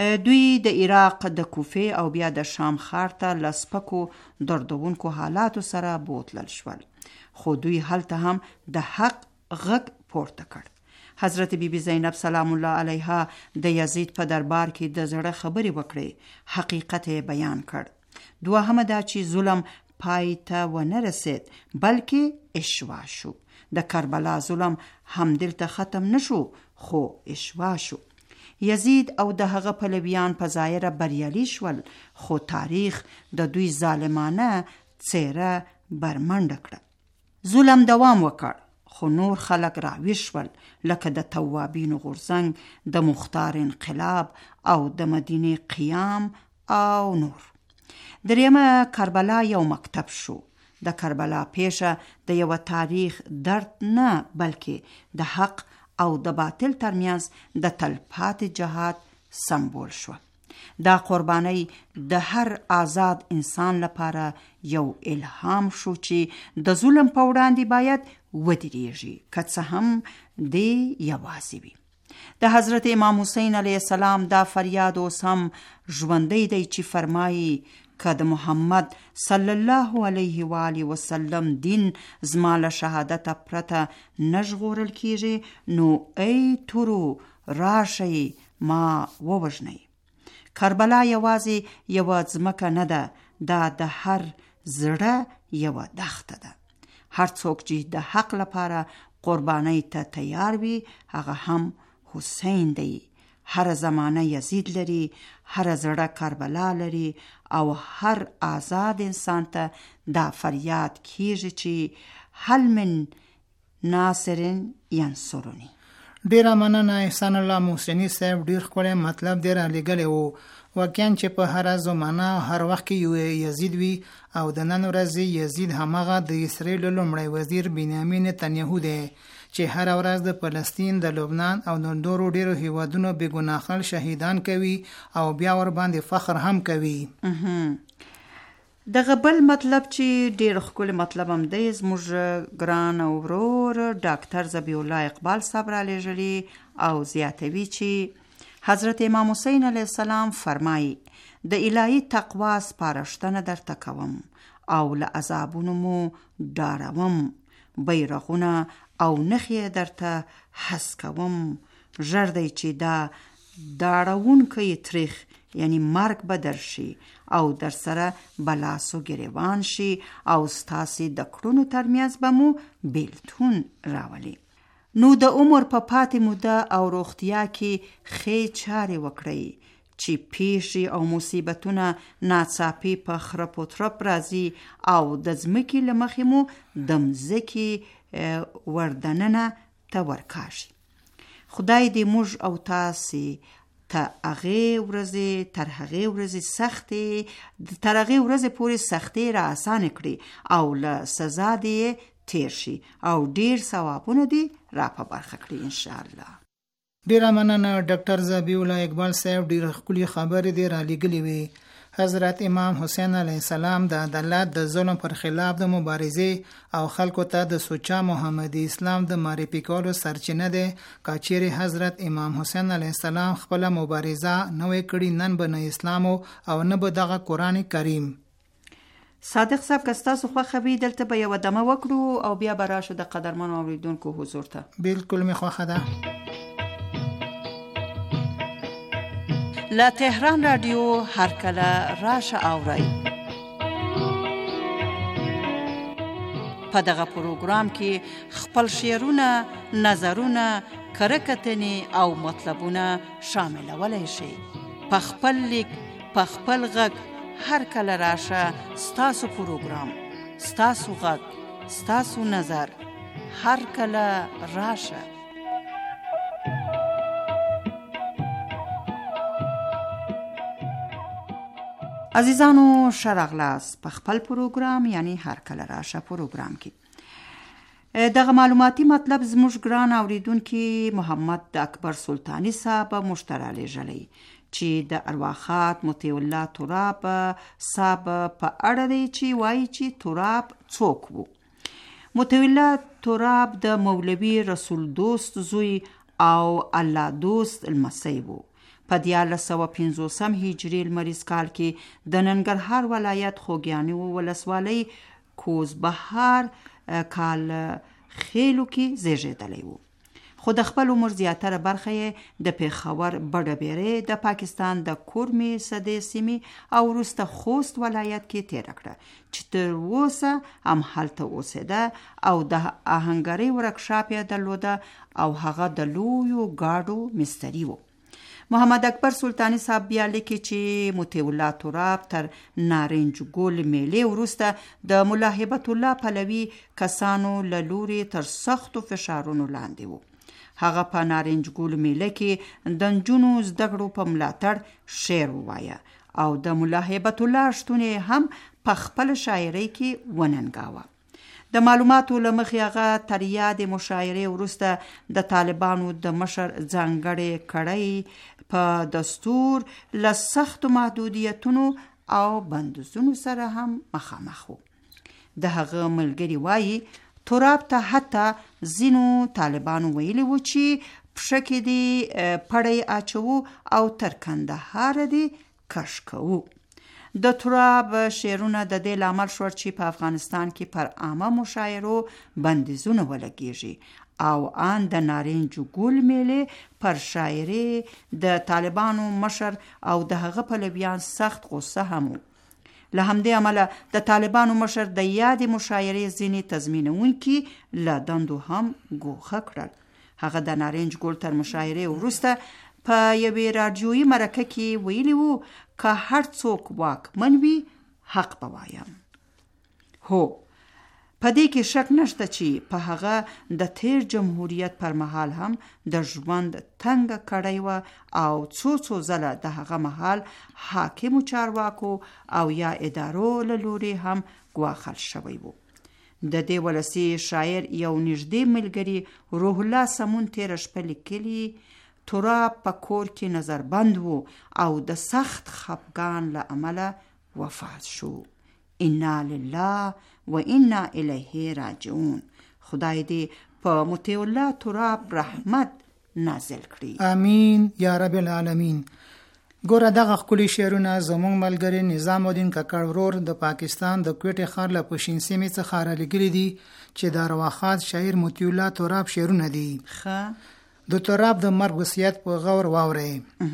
دوی د عراق د کوفه او بیا د شام ښار ته له سپکو دردونکو حالاتو سره بوتلل شول، خو دوی هلته هم د حق غږ پورته کړ. حضرت بیبي زینب سلام الله علیها د یزید په دربار کې د زړه خبرې وکړې، حقیقت بیان کړ. دوهمه دا چې ظلم پای ته ونه رسید بلکې اشوا شو. د کربلا ظلم همدلته ختم نشو خو اشوا شو. یزید او د هغه پلویان په ظاهره بریالي شول، خو تاریخ د دوی ظالمانه څیره برمنډه کړه. ظلم دوام وکړ، خو نور خلک راویښ شول، لکه د توابینو غورځنګ، د مختار انقلاب او د مدینه قیام او نور. دریمه کربلا یو مکتب شو. د کربلا پیشه د یو تاریخ درد نه بلکې د حق او د باطل ترمنځ د تلپاتې جهاد سمبول شو. دا قربانی د هر آزاد انسان لپاره یو الهام شو چې د ظلم په وړاندې باید ودرېږي، که څه هم دی یوازې وي. د حضرت امام حسین علیه السلام دا فریاد اوس هم ژوندی دی چې فرمایي که د محمد صلی الله علیه و آله وسلم دین زما له شهادت پرته نژغورل کیږي، نو ای تورو راشئ ما ووژنئ. کربلا یوازې یوه ځمکه نه ده، دا د هر زړه یوه دښته ده. هر څوک چې د حق لپاره قربانۍ ته تیار وي هغه هم حسین دی. هر زمانه یزید لري، هر زړه کربلا لري او هر آزاد انسان ته دا فریاد کیږي چې هل من ناصر ینصرنی. ډیره مننه احسان الله محسنی صاحب، ډیر ښکلی مطلب دی رالیږلی و. واقعا چې په هر زمانه هر وخت کې یو یزید وي او د نن ورځې یزید هماغه د اسرائیل لومړی وزیر بنیامین نتنیاهو دی چې هر ورځ د فلسطین، د لبنان او نورو ډیرو هیوادونو بې ګناه خلک شهیدان کوي او بیا ور باندې فخر هم کوي. دغه بل مطلب چې ډیر ښکلی مطلب هم دی، زموږ ګران او ورور ډاکټر ذبیح الله اقبال صاحب را لېږلي او زیاتوي چې حضرت امام حسین علیه السلام فرمایي د الهی تقوا سپارښتنه درته کوم او له عذابونو مو ډاروم، بیرغونه او نښې درته حس کوم. ژر دی چې دا داړونکی تریخ یعنی مرګ به درشي او در سره بلاسو گریوان شي او ستاسې د کړونو ترمنځ به مو بیلتون راولي. نو د عمر په پاتې موده او روغتیا کې ښې چارې وکړئ چې پیښې او مصیبتونه ناڅاپي په خرپ و ترپ راځي او د ځمکې له مخې مو د مځکې وردننه ته ورکاږي. خدای دې موږ او تاسې تر هغې ورځې پورې سختې را اسانه کړي او له سزا دې تیر شي او ډیر ثوابونه دې را په برخه کړي انشاءالله. ډیره مننه ډاکټر ذبیح الله اقبال صاحب، ډیره ښکلي خبرې دې را لېږلې وې. حضرت امام حسین علیه السلام د عدالت د ظلم پر خلاف د مبارزې او خلکو ته د سوچا محمدي اسلام د معرفي کولو سرچینه ده. کچېرې حضرت امام حسین علیه السلام خپل مبارزه نوې کړي، نن به نه اسلام او نه به دغه قرآن کریم. صادق صاحب که ستاسو خوښه وي دلته به یوه دمه وکړو او بیا به راشو د قدرمنو اورېدونکو حضور ته. بالکل مې خوښه ده. له تهران رادیو هر کله راشه اورئ. په دغه پروګرام کې خپل شعرونه، نظرونه، کرکتنې او مطلبونه شاملولی شئ. په خپل لیک، په خپل غږ هر کله راشه. ستاسو پروګرام، ستاسو غږ، ستاسو نظر، هر کله راشه. عزیزانو شرغلاس په خپل پروګرام یعنی هر کله راشه پروګرام کې دغه معلوماتي مطلب زموږ ګران اوریدونکي محمد اکبر سلطانی صاحب مشترک لېږلی چې د ارواخات مطیع الله تراب صاحب په اړه دی چې وایي چې تراب څوک وو. مطیع الله تراب د مولوي رسول دوست زوی او الله دوست لمسی وو. په 1950 هجري لمریز کال کې د ننګرهار ولایت خوږیاڼي ولسوالۍ کوزبهار کال خېلو کې زیږېدلی و، خو د خپل عمر زیاتره برخه یې د پېښور بډبیرې د پاکستان د کورمې سدې سیمې او وروسته خوست ولایت کې تېره کړه چې تر اوسه هم هلته اوسېده او د آهنګرۍ ورکشاپ یې درلوده او هغه د لویو ګاډو مستري و. محمد اکبر سلطانی صاحب بیا لیکي چې مطیع الله تراب تر نارنج ګل میلې وروسته د ملا هیبت الله پهلوي کسانو له لوري تر سختو فشارونو لاندې و. هغه په نارنج ګل میله کې د نجونو زده کړو په ملاتړ شعر ووایه او د ملا هیبت الله شتون هم په خپل شاعرۍ کې وننګاوه. د معلوماتو له مخې هغه تر یادې مشاعرې وروسته د طالبانو د مشر ځانګړې کړۍ په دستور له سختو محدودیتونو او بندیزونو سره هم مخامخ و. د هغه ملګري وایي تراب ته حتی ځینو طالبانو ویلي و چې پښه کې دې پړی اچوو او تر کندهار دې کش کوو. د تراب شعرونه د دې لامل شو چې په افغانستان کې پر عامه مشاعرو بندیزونه ولګیږي او ان د نارنج ګل میلې پر شاعري د طالبانو مشر او د هغه پهلویان سخت غصه هم و. له همدې امله د طالبانو مشر د یادې مشاعرې ځینې تضمینونکي له دندو هم ګوښه کړل. هغه د نارنج ګل تر مشاعرې وروسته په یوې راډیویي مرکه کې ویلي وو که هر څوک واکمن وي حق به وایم. هو په دې کې شک نشته چې په هغه د تیر جمهوریت پر مهال هم د ژوند تنګه کړی و او څو ځله د هغه مهال حاکمو چارواکو او یا ادارو له لوري هم ګواښل شوی و. د دې ولسي شاعر یو نږدې ملګري روح الله سمون تېره شپه لیکلي تراب په کور کې نظربند و او د سخت خفګان له امله وفات شو. انا لله و انا الیه راجعون. خدای دې په مطیع الله تراب رحمت نازل کړي. امین یا رب العالمین. ګوره دغه ښکلي شعرونه زموږ ملګری نظام الدین ککړ ورور د پاکستان د کوټې ښار له پښین سیمې څخه رالیږلي دي چې د ارواخات شاعر مطیع الله تراب شعرونه دي. د تراب د مرګ وصیت په غور واورئ.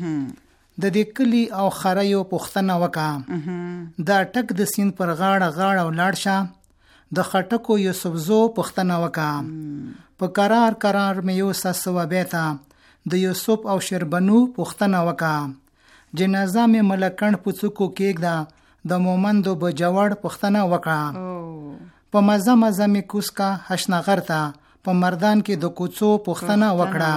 د دې کلی او خریو پوښتنه وکړه. دا ټک د سیند پر غاړه ولاړ شه. د خټکو یوسفزو پوښتنه وکړه. په قرار مې یو ساسو بیته د یوسف او شربنو پوښتنه وکړه. جنازه مې ملکند پڅکو کېږده د مومندو بجوړ پوښتنه وکړه. په مزه مې کوسکا حشنغر ته په مردان کې د کوڅو پوښتنه وکړه.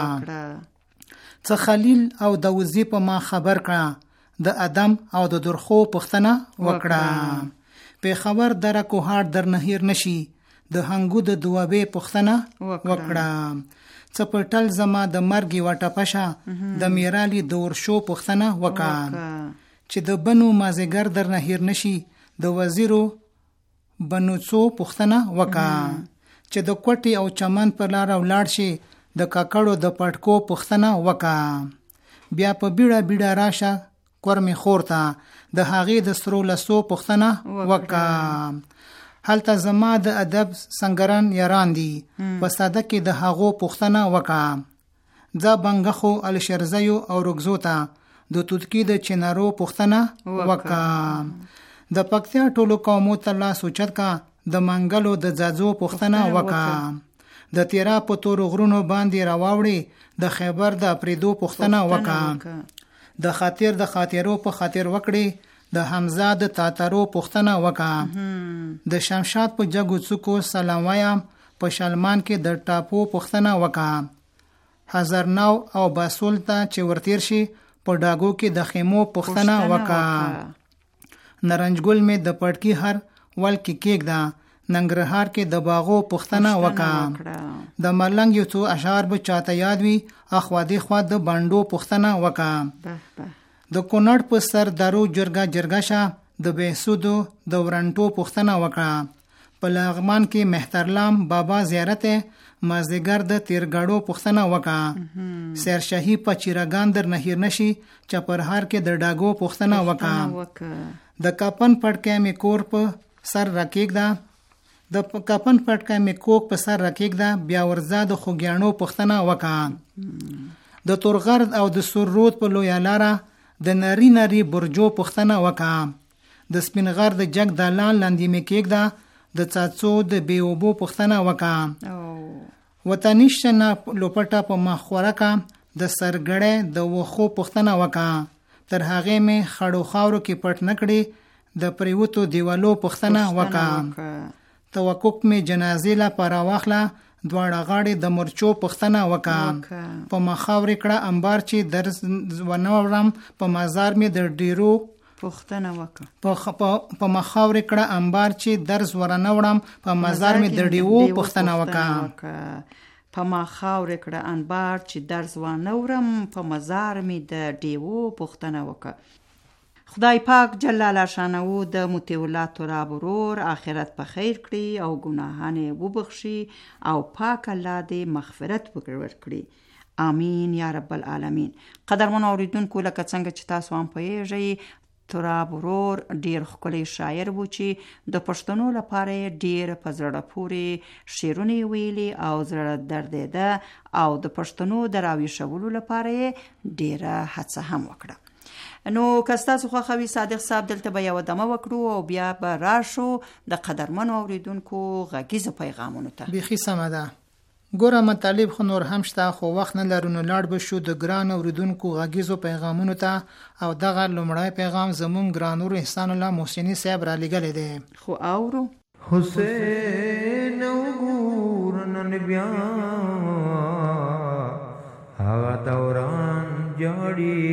څه خلیل او د وزی په ما خبر کړه. د ادم او د درخو پوښتنه وکړه. په خبر در کوهار در نهیر نشي د هنګو د دوابې پوښتنه وکړه. څپټل زما د مرګ وټه پشه د میرالی د ورشو پښتنه وکا چې د بنو مازیګر در نه هیر نشي د وزیرو بنو څو پښتنه وکا چې د کوټي او چمن پر لار ولاړ شي د کاکړو د پټکو پښتنه وکا بیا په بیړه بیړه راشه کورمه خورتا د هغې د سرو لسو پښتنه وکا هلته زما د ادب سنگران یاران دي په ساده کې د هغو پښتنه وکا ځا بنګخو الشرزیو او رګزوتا د توتکی د چنارو پښتنه وکا د پکتیا ټولو قومو ته لا سوچت کا د منګلو د ځاځو پښتنه وکا د تیرا په تور غرونو باندې راوړي د خیبر د اپریدو پښتنه وکا د خاطر د خاطرو په خاطر وکړي د حمزه د تاترو پښتنه وکا د شمشاد په جګو څوکو سلام وایم په شلمان کې د ټاپو پښتنه وکا هزار نو او باسول ته چې ورتیر شي په ډاګو کې د خیمو پښتنه وکا نرنجګل می د پټکی هر ول کې کېګدا ننګرهار کې د باغو پښتنه وکا د ملنګ یو څو اشعار به چاته یاد وي اخوا دی خوا د باندو پښتنه وکا د کونړ په سر درو جرګه جرګشه د بهسودو د ورنټو پښتنه وکا په لغمان کې مهترلام بابا زیارت مازدیګر د تیرګړو پښتنه وکا سرشاهي په چیرګان در نهیر نشي چپرهار کې د ډاګو پښتنه وکا د کپن پړکې می کور په سر راکېګدا د کپن پټکا می کوک په سر راکېګدا بیا ورزا د خوګیانو پښتنه وکا د تورغرد او د سرود په لویا لاره د نری نری برجو پښتنه وکا د سپینغر د جګ دالان لاندې می کېګدا د چاڅو د بیوبو پښتنه وکا وطنیشنا لوپټا په مخوره کا د سرګړې د وخو پښتنه وکا تر هغه می خړو خاورو کې پټ نکړي د پریوتو دیوالو پښتنه وکا توقق می جنازې لا پر واخله دواړه غاړي د مرچو پښتنه وکا په مخاورې کړه انبار چې درز ونورم په مزار می د ډیرو پښتنه وکا په مخاورې کړه انبار چې درز ورنورم په مزار می د ډیو پښتنه وکا په مخاورې کړه انبار چې درز ونورم په مزار می د ډیو پښتنه وکا خدای پاک جلاله شانه د متولا تراب ورور آخرت په خیر کړي او ګناهانه وبخشي او پاک الله دې مغفرت وکړي امين یا رب العالمین. قدرمن اوریدونکو لکه څنګه چې تاسو هم پوهیږئ تراب ورور ډیر ښکلی شاعر و چې د پښتنو لپاره ډیر په زړه پورې شعرونه ویلي او زړه درد ده او د پښتنو د راویښولو لپاره ډیر هڅه هم وکړه. نو کستاسو خو خوي صادق صاحب دلته به یو دمه وکړو او بیا به راشو د قدرمن اوریدونکو غږیز پیغامونو ته. بيخي سمده ګوره مطالب خو نور هم شته خو وخت نه لرونو لاړ به شو د ګران اوریدونکو غږیزو پیغامونو ته او دغه لومړی پیغام زمون ګرانور احسان الله محسنی صاحب را لګل دی. خو اورو حسین وګور نن بیا هغه دوران جاړي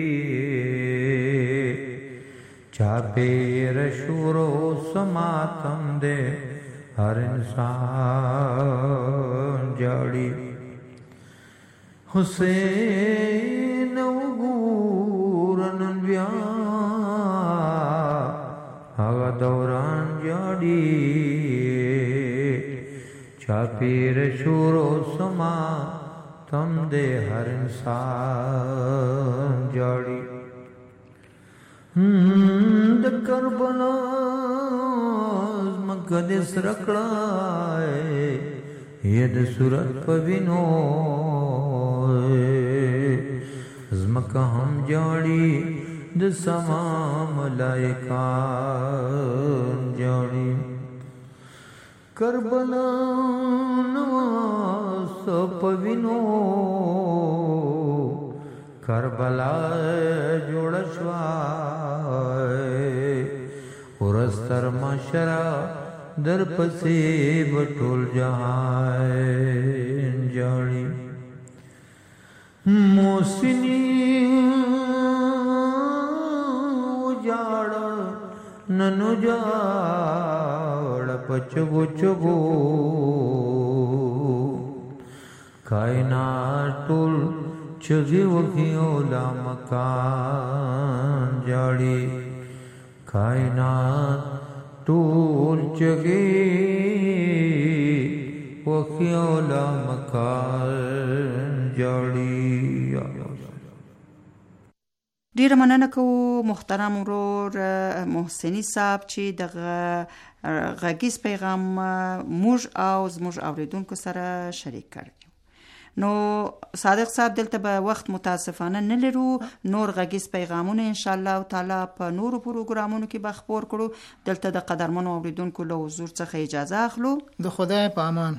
چا پیر شورو سماتم دے ہر انسان جاڑی حسین وګورن بیا هغه دوران جاڑی چا پیر شورو سماتم دے ہر انسان جاڑی د کربلا مکه د سرکړای ید صورت پوینو زمکه هم جاړي د سما ملائکان جاړي کربلا نو سپوینو کربلا جوړ شوای ورستر مشرا در پسې بټول جهان جاړي موسنی جاړ ننو جاړ پچغو چغو کائنات ټول چغي وخی اولا مکان جاړي کائنات ټول چغي وخی اولا مکان جاړي. ډیره مننه کوو محترم ورور محسنی صاحب چې دغه غږیز پیغام موږ او زموږ اوریدونکو سره شریک کړی. نو صادق صاحب دلته به وخت متاسفانه نه لرو، نور غږیز پیغامونه ان شاء الله تعالی په نورو پروګرامونو کې به خپور کړو. دلته د قدرمنو اوریدونکو له حضور څخه اجازه اخلو. د خدای په امان.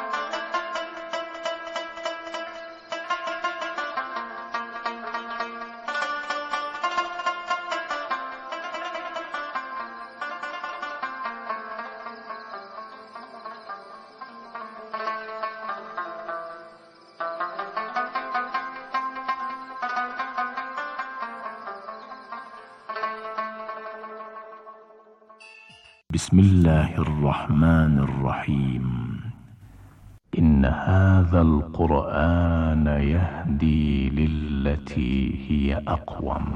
بسم الله الرحمن الرحيم. إن هذا القرآن يهدي للتي هي أقوم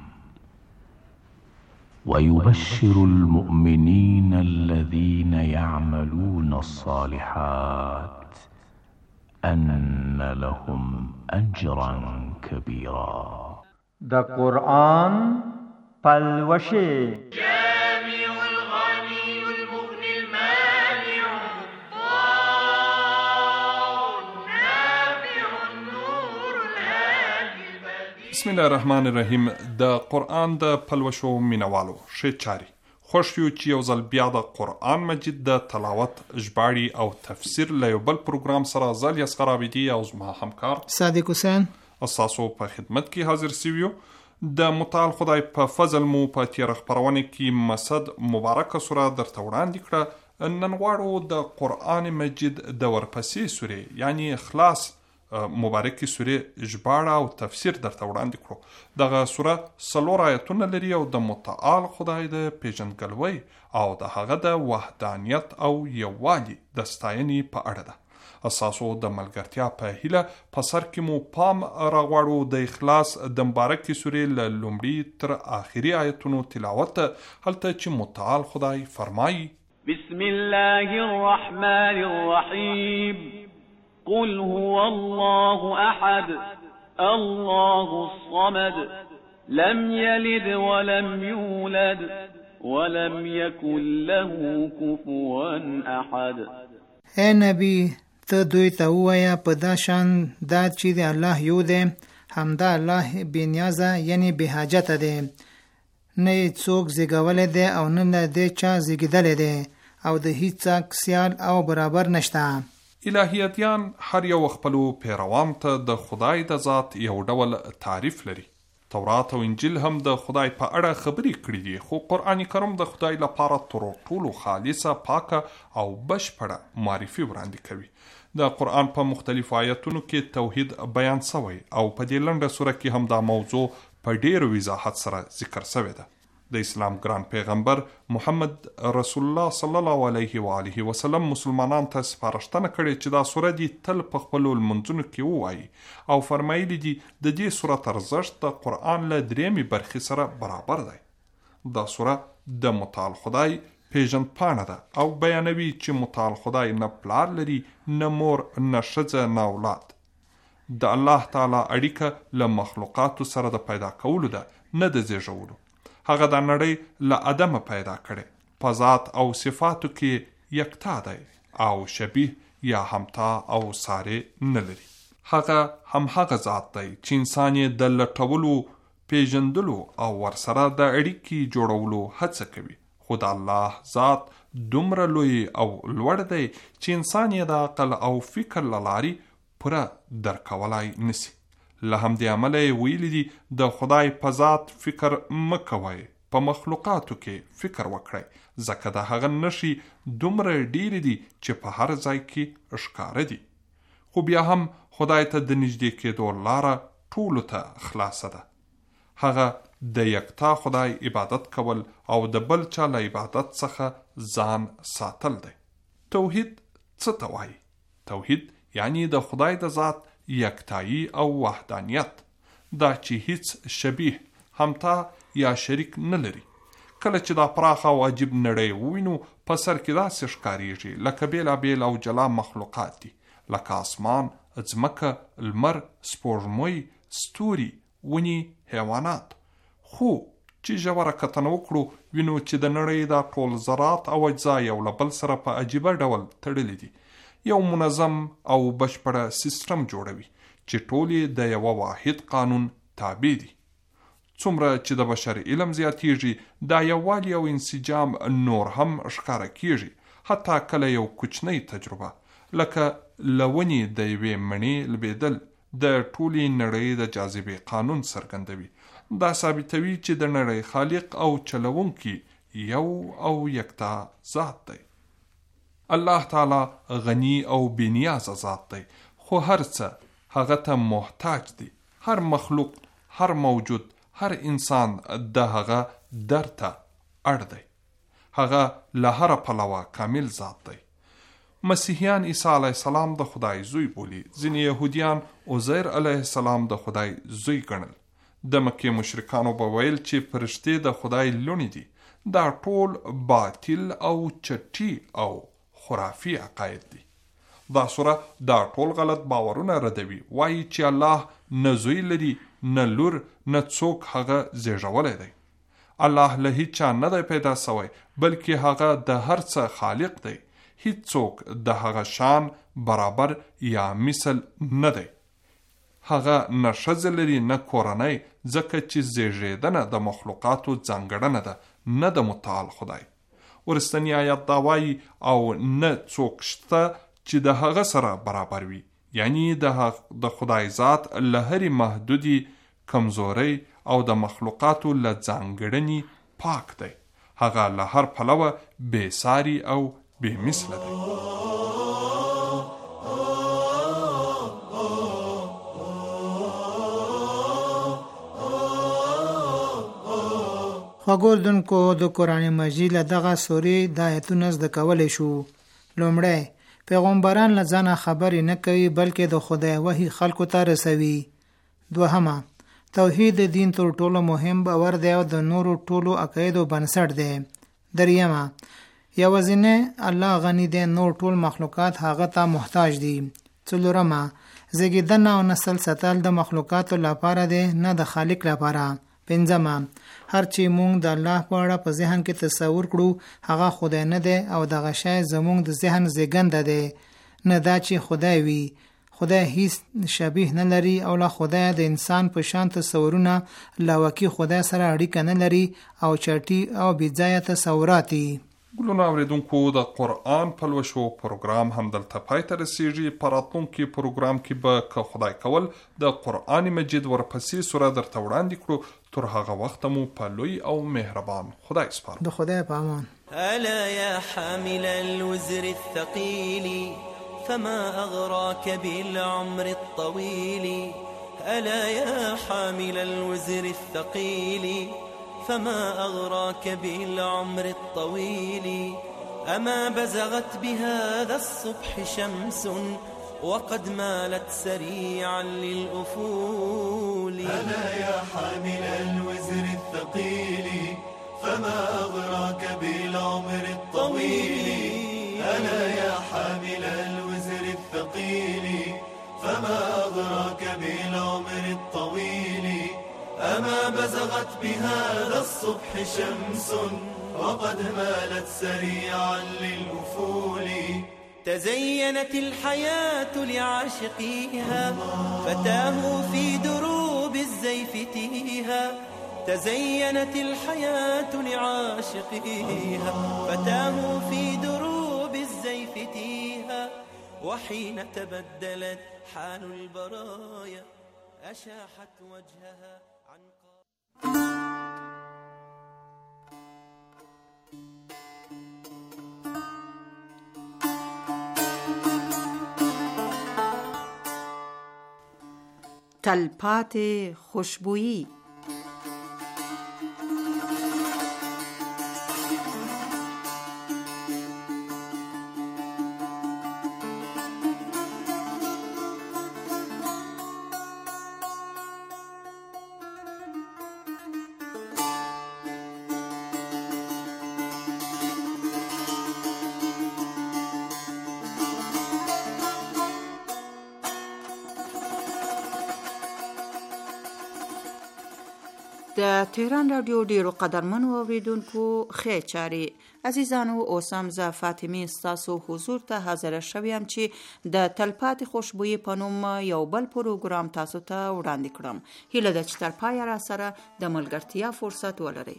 ويبشر المؤمنين الذين يعملون الصالحات أن لهم أجرا كبيرا. دا قرآن پلوشه بسم الله الرحمن الرحیم. د قرآن د پلوشو مینوالو ښه چاري خوښ یو چې یو ځل بیا د قرآن مجید د تلاوت ژباړې او تفسیر له یو بل پروګرام سره زه الیاصغر عابدي او زما همکار صادق حسین ستاسو په خدمت کې حاضر سوي یو. د متعال خدای په فضل مو په تیره خپرونه کې مسد مبارکه سوره درته وړاندې کړه. نن غواړو د قرآن مجید د ورپسې سورې یعنی اخلاص مبارکی سوره ژباړه او تفسیر درته وړاندې کړو. دغه سوره 4 آیتونه لري او د متعال خدای د پیژندګلوۍ او د هغه د وحدانیت او یووالي د ستاینې په اړه ده. اساسو د ملګرتیا په هیله په سر کې مو پام راغواړو د اخلاص د مبارکی سوره له لومړي تر آخري آیتونو تلاوت هلته چې متعال خدای فرمایي بسم الله الرحمن الرحیم قل هو الله أحد الله الصمد لم يلد ولم يولد ولم يكن له كفوا أحد. اے نبی ته دوی ته ووایه په دا شان دا چې د الله یو دی همدا الله بې نیازه یعنی بې حاجته دی، نه یې څوک زیږولی دی او نه له دې چا زیږېدلی دی او د هیڅ څه سیال او برابر نشته. الهیاتیان هر یو خپلو پیروان ته د خدای د ذات یو ډول تعریف لري. تورات او انجیل هم د خدای په اړه خبرې کړي دي، خو قرآن کریم د خدای لپاره تر ټولو خالصه، پاکه او بشپړه معرفي وړاندې کوي. د قرآن په مختلفو آیتونو کې توحید بیان شوی او په دې لنډه سوره کې هم دا موضوع په ډېر وضاحت سره ذکر شوی ده. د اسلام ګران پیغمبر محمد رسول الله صلی الله علیه و آله وسلم مسلمانان ته سپارښتنه کړې چې دا سوره دي تل په خپلو لمونځونو کې ووایي او فرمایلی دي د دې سورت ارزښت د قرآن له 3 برخې سره برابر دی. دا سوره د متعال خدای پیژند پاڼه ده او بیانوي چې متعال خدای نه پلار لري، نه مور، نه ښځه، نه اولاد. د الله تعالی اړیکه له مخلوقاتو سره د پیدا کولو ده، نه د زیږولو. هغه د نړۍ له عدمه پیدا کړي، په ذات او صفاتو کې یکتا دی او شبیه یا همتا او ساره نه لري. هغه همغه ذات دی چې انسان یې د لټولو، پیژندلو او ورسره د اړیکې جوړولو هڅه کوي. خو د الله ذات دومره لوی او لوړ دی چې انسان یې د عقل او فکر له لارې پوره درکولای نسی. له همدې امله یې ویلي دي د خدای په ذات فکر مه کوئ، په مخلوقاتو کې فکر وکړئ، ځکه د هغه نښې دومره ډېرې دي چې په هر ځای کې ښکاره دي. خو بیا هم خدای ته د نږدې کېدو لاره ټولو ته خلاصه ده. هغه د یکتا خدای عبادت کول او د بل چا له عبادت څخه ځان ساتل دی. توحید څه ته وایي؟ توحید یعنی د خدای د ذات یکتایی او وحدانیت، دا چې هیڅ شبیه، همتا یا شریک نه لري. کله چې دا پراخه او عجیب نړۍ ووینو، په سر کې داسې ښکارېږي لکه بېلابېل او جلا مخلوقات دي، لکه اسمان، ځمکه، لمر، سپوږمۍ، ستوري، ونې، حیوانات. خو چې ژوره کتنه وکړو، وینو چې د نړۍ دا ټول ذرات او اجزا یو له بل سره په عجیبه ډول تړلي دي، یو منظم او بشپړه سیستم جوړوي چې ټول د یوه واحد قانون تابع دي. څومره چې د بشر علم زیاتیږي، دا یووالی او انسجام نور هم ښکاره کیږي. حتی کله یو کوچنی تجربه لکه لونی د یوې مڼې لوېدل د ټولې نړۍ د جاذبې قانون څرګندوي. دا ثابتوي چې د نړۍ خالق او چلوونکی یو او یکتا ذات دی. الله تعالی غنی او بېنیازه ذات دی، خو هر څه هغه ته محتاج دی. هر مخلوق، هر موجود، هر انسان د هغه درته اړ دی. هغه له هر پلوه کامل ذات دی. مسیحیان عیسی علیه السلام د خدای زوی بولی. ځینې یهودیان عزیر علیه السلام د خدای زوی ګڼل. د مکې مشرکانو به ویل چې فرشتې د خدای لوڼې دي. دا ټول باطل او چټي او خرافي عقاید دي. دا سوره دا ټول غلط باورونه ردوي. وایي چې الله نه زوی لري، نه لور، نه څوک هغه زیږولی دی. الله له هیچا نه دی پیدا سوی، بلکې هغه د هر څه خالق دی. هیڅ څوک د هغه شان برابر یا مثل نه دی. هغه نه ښځه لري نه کورنۍ، ځکه چې زیږېدنه د مخلوقاتو ځانګړنه ده، نه د متعال خدای. ورستنی آیات دا وایي او نه څوک شته چې د هغه سره برابر وي، یعنی د خدای ذات له هرې محدودي، کمزورۍ او د مخلوقاتو له ځانګړنې پاک دی. هغه له هر پلوه بې ساري او بې مثله دی. خوږو اردوونکو، د قرآن مجید له دغه سورې د آیتونو زده کولی شو. لومړی، پیغمبران له ځانه خبرې نه کوي، بلکې د خدای وحی خلکو ته رسوي. دوهمه، توحید د دین تر ټولو مهم باور دی او د نورو ټولو عقایدو بنسټ دی. دریمه، یوازینی الله غنی دی، نور ټول مخلوقات هغه ته محتاج دي. څلورمه، زیږیدنه او نسل ساتل د مخلوقاتو لپاره دی، نه د خالق لپاره. پنځمه، هر چې مونږ د الله په اړه په ذهن کې تصور کړو، هغه خدای نه دی او دغه شی زمونږ د ذهن زیږنده دی، نه دا چې خدای وي. خدای هیڅ شبیه نه لري او له خدای د انسان په شان تصورونه له واقعي خدای سره اړیکه نه لري او چټي او بېځایه تصورات دي. ګلونه اوریدونکو، د قرآن پلوشو پروګرام هم دلته پای ته رسیږي. په راتلونکي پروګرام کې به که خدای کول د قرآن مجید ورپسې سوره درته وړاندې کړو. تر هغه وخته مو په لوی او مهربان خدای سپارو. د خدای په امان. الا يا حامل الوزر الثقيل فما أغراك بالعمر الطويل. ألا يا حامل الوزر الثقيل فما أغراك بالعمر الطويل. أما بزغت بهذا الصبح شمس وقد مالت سريعا للأفول. ألا يا حامل الوزر الثقيل فما أغراك بالعمر الطويل. ألا يا حامل الوزر الثقيل فما أغراك بالعمر الطويل. أما بزغت بهذا الصبح شمس وقد مالت سريعا للأفول. تزينت الحياة لعاشقيها فتاهوا في دروب الزيف تيها. تزينت الحياة لعاشقيها فتاهوا في دروب الزيف تيها. وحين تبدلت حال البرايا أشاحت وجهها عن تلپاتې خوشبویی. د تهران رادیو ډیرو قدرمنو اوریدونکو خیر چاري عزیزانو، اوس هم زه فاطمه ستاسو حضور ته حاضر شوم چې د تلپاتې خوشبويي په نوم یو بل پروګرام تاسو ته وړاندې کړم. هیله ده چې تر پایه را سره د ملګرتیا فرصت ولرئ.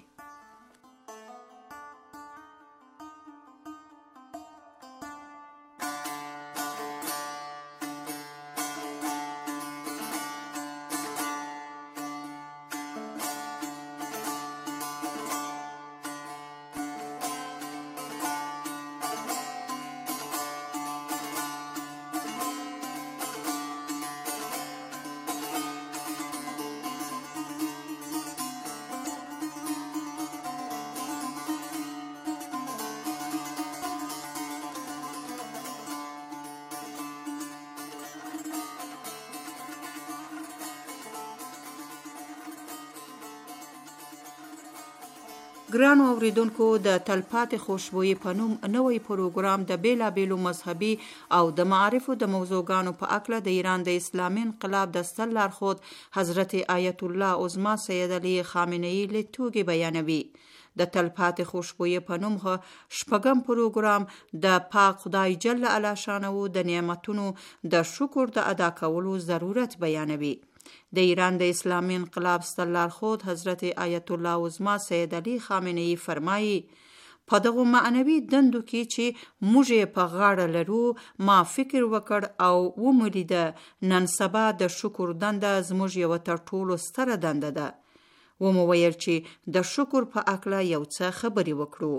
ګرانو اوریدونکو، د تلپاتې خوشبويي په نوم نوی پروګرام د بیلابیلو مذهبي او د معارفو د موضوعګانو په اړه د ایران د اسلامي انقلاب د ستر لارښود حضرت آیت الله عظما سید علی خامنه‌ای لیدلوري بیانوي. د تلپاتې خوشبويي په نوم شپږم پروګرام د پاک خدای جل شانه د نعمتونو د شکر د ادا کولو ضرورت بیانوي. د ایران د اسلامي انقلاب ستر لارښود حضرت آیت الله عظما سید علی خامنه‌ای فرمایي: په دغه معنوي دندو کې چې موږ په غاړه لرو، ما فکر وکړ او ومولیده نن سبا د شکر دنده زموږ یو تر ټولو ستره دنده ده. ومو ویل چې د شکر په اړه یو څه خبرې وکړو.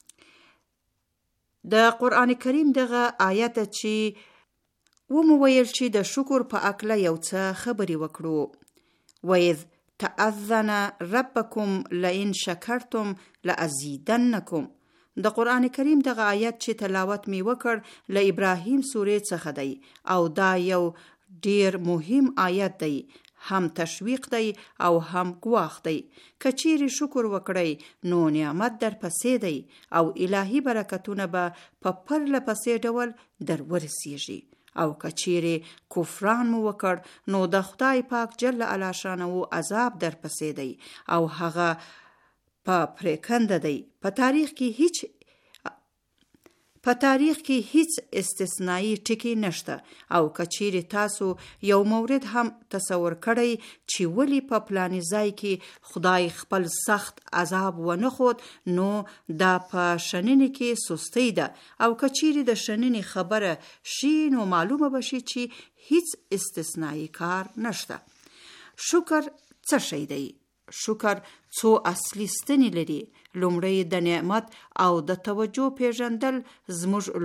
د قرآن کریم دغه آیت چې ومویل چې د شکر په اړه یو څه خبرې وکړو. وَإِذْ تَأَذَّنَ رَبَّكُمْ لَئِنْ شَكَرْتُمْ لَأَزِيدَنَّكُمْ. د قرآن کریم دغه آیت چې تلاوت می وکړ له ابراهیم سورې څخه دی او دا یو ډیر مهم آیت دی، هم تشویق دی او هم ګواښ دی. کچیر شکر وکړی نو نعمت در پسې دی او الهی برکتونه به په پرله پسې ډول در ورسیږي. او کچیر کفران مو وکړ نو د خدای پاک جل شانه عذاب در پسې دی او هغه په پریکنده دی. په تاریخ کې هیڅ استثنایی ټکی نشته. او کچیر تاسو یو مورد هم تصور کړئ چې ولی په پلاني ځای کې خدای خپل سخت عذاب ونه خود، نو دا په شننې کې سستی ده. او کچیر د شننې خبره شي نو معلومه بشي چې هیڅ استثنایی کار نشته. شکر څه شی دی؟ شکر څو اصلي ستنې لري. لومړی د نعمت او د توجه پیژندل. زموږ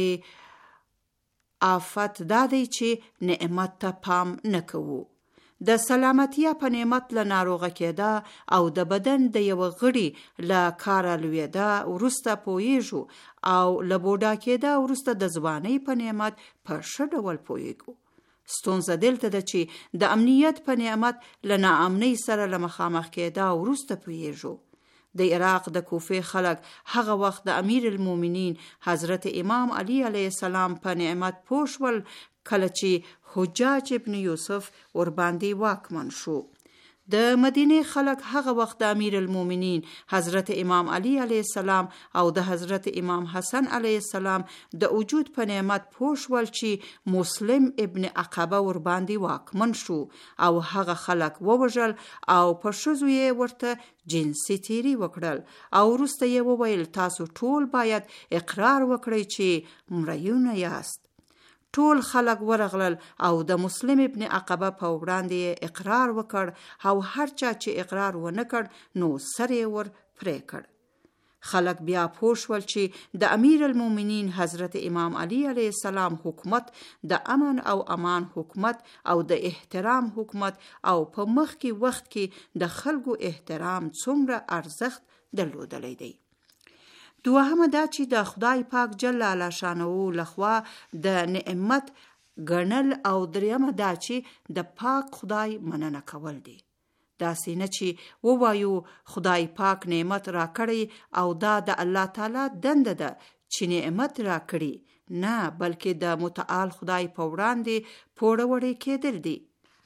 لومړی آفت دا دی چې نعمت ته پام نه کوو. د سلامتیا په نعمت له ناروغه کېده او د بدن د یو غړي له کاره لوېده وروسته پوهیږو او له بوډا کېده وروسته د ځوانۍ په نعمت په ښه ډول پوهیږو. ستونزه دلته ده چې د امنیت په نعمت له ناامنۍ سره له مخامخ کېده وروسته پوهیږو. د عراق د کوفې خلک هغه وخت د امیر المؤمنین حضرت امام علی علیه السلام په نعمت پوه شول کله چې حجاج ابن یوسف ورباندې واکمن شو. د مدینه خلک هغه وخت د امیر المؤمنین حضرت امام علی علیه السلام او د حضرت امام حسن علیه السلام د وجود په نعمت پوه شول چې مسلم ابن عقبه ورباندې واکمن شو او هغه خلک ووژل او په ښځو یې ورته جنسي تیری وکړل او وروسته یې وویل تاسو ټول باید اقرار وکړئ چې مریونه یاست. ټول خلک ورغلل او د مسلم ابن عقبه په وړاندې اقرار وکړ او هر چا چې اقرار ونه کړ نو سر یې ور پرې کړ. خلک بیا پوه شول چې د امیر المؤمنین حضرت امام علی علیه السلام حکومت د امن او امان حکومت او د احترام حکومت او په مخکې وخت کې د خلکو احترام څومره ارزښت درلودلی دی. دوهمه دا چې د خدای پاک جل شانه لخوا د نعمت ګڼل او دریمه دا چې د پاک خدای مننه کول دي. داسې نه چې ووایو خدای پاک نعمت را کړی او دا د الله تعالی دنده ده چې نعمت را کړی، نه بلکې د متعال خدای په وړاندې پوړه وړې کېدل دي.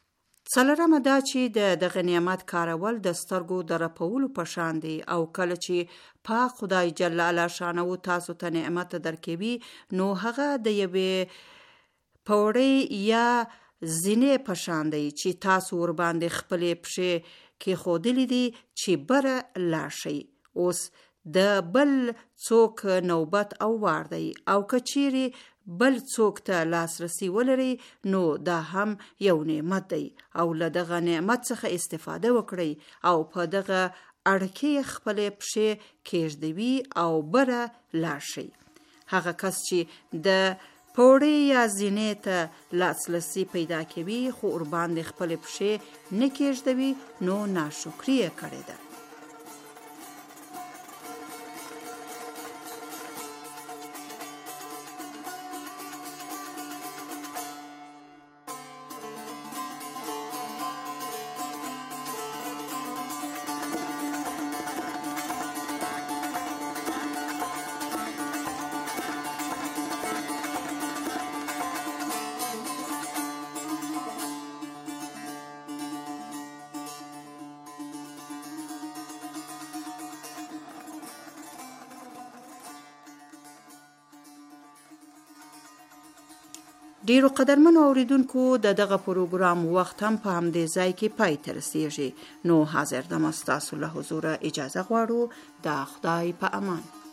څلورمه دا چې دغه نعمت کارول د سترګو د رپولو په شان دی او کله چې پاک خدای جل الله شانه تاسو ته نعمت درکوي نو هغه د یوې پوړې یا زینې په شان دی چې تاسو ور باندې خپلې پښې کې خودلې دي چې بره لاړ شئ. اوس د بل څوک نوبت او وار دی او کچيري بل څوک ته لاسرسي ولري نو دا هم یو نعمت دی او له دغه نعمت څخه استفاده وکړئ او په دغه اړکې خپلې پښې کېږدوي او بره لاړ شئ. هغه کس چې د پوړې یا زینې ته لاسرسي پیدا کوي خو ور باندې خپلې پښې نه کېږدوي نو ناشکري یې کړې ده. ډیرو قدرمنو اوریدونکو دغه پروګرام وخت هم په همدې ځای کې پای ته رسیږي. نو حاضر دم ستاسو له حضور اجازه غواړو. د خدای په امان.